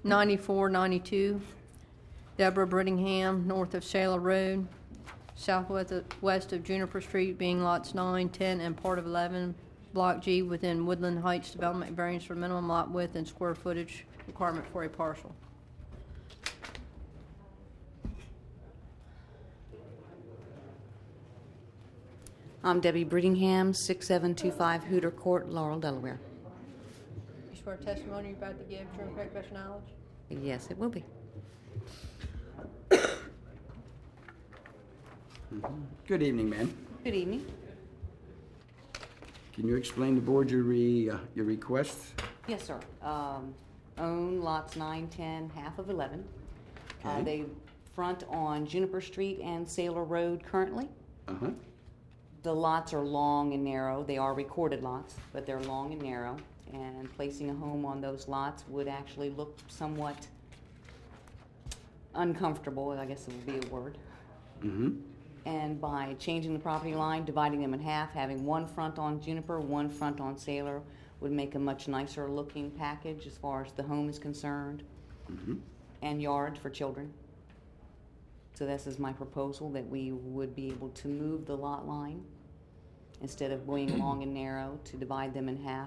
9492 Deborah Brittingham, north of Sailor Road, southwest of Juniper Street, being lots 9, 10, and part of 11, Block G, within Woodland Heights Development variance for minimum lot width and square footage requirement for a parcel. I'm Debbie Brittingham, 6725 Hooter Court, Laurel, Delaware. You swear testimony you're about to give true and correct best knowledge? Yes, it will be. Good evening, ma'am. Good evening. Can you explain to the board your request? Yes, sir. Own lots 9, 10, half of 11. Okay. They front on Juniper Street and Sailor Road currently. Uh-huh. The lots are long and narrow. They are recorded lots, but they're long and narrow. And placing a home on those lots would actually look somewhat uncomfortable, I guess it would be a word. Mm-hmm. And by changing the property line, dividing them in half, having one front on Juniper, one front on Sailor, would make a much nicer looking package as far as the home is concerned, Mm-hmm. and yard for children. So this is my proposal, that we would be able to move the lot line instead of going long and narrow, to divide them in half,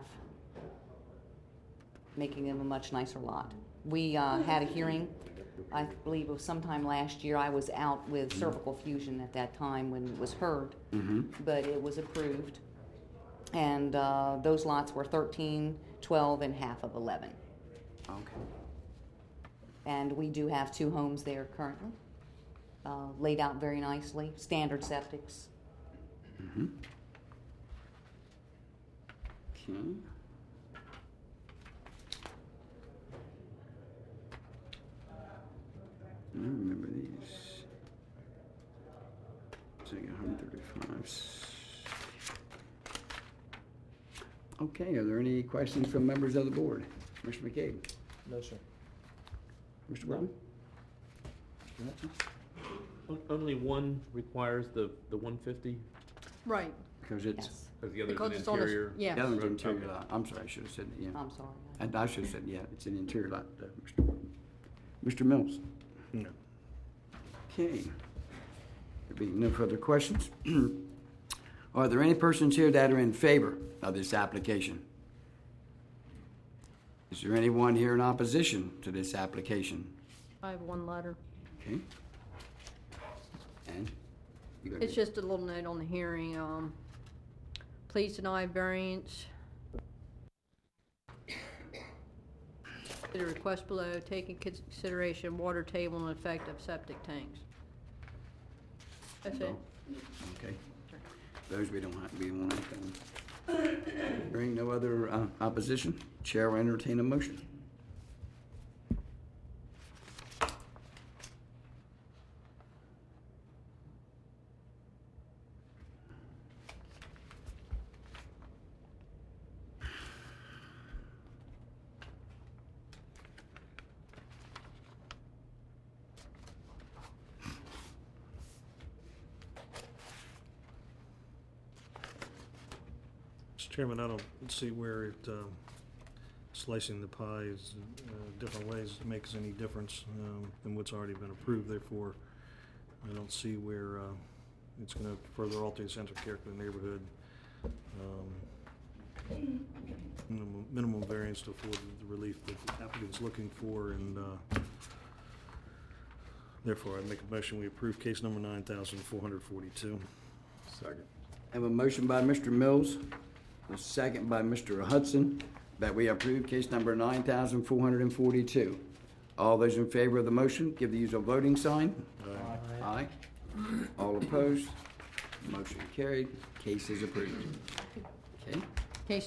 making them a much nicer lot. We had a hearing, I believe it was sometime last year. I was out with cervical fusion at that time when it was heard, but it was approved. And those lots were 13, 12, and half of 11. Okay. And we do have 2 homes there currently, laid out very nicely, standard septics. Mm-hmm. Okay. I remember these. So you got 135. Okay, are there any questions from members of the board? Mr. McCabe? No, sir. Mr. Brown? Only one requires the 150, Right. Because it's, Yes, because the other's Because an it's on the, interior. yeah. the other one's interior Okay. lot. I'm sorry, I should have said, yeah. I'm sorry. I should have said, yeah, it's an interior lot, Mr. Mills. No. Okay. There being no further questions. Are there any persons here that are in favor of this application? Is there anyone here in opposition to this application? I have one letter. Okay. And? You got It's it? just a little note on the hearing. Please deny variance to the request below, take in consideration water table and effect of septic tanks. That's it. Okay. Those we won't have to. Hearing no other opposition, Chair will entertain a motion. Mr. Chairman, I don't see where slicing the pie is different ways makes any difference than what's already been approved. Therefore, I don't see where it's going to further alter the central character of the neighborhood. Minimum variance to afford the relief that the applicant's looking for, and therefore I make a motion we approve case number 9442. Second. I have a motion by Mr. Mills, a second by Mr. Hudson, that we approve case number 9442. All those in favor of the motion, give the usual voting sign. Aye. All opposed? Motion carried. Case is approved. Okay.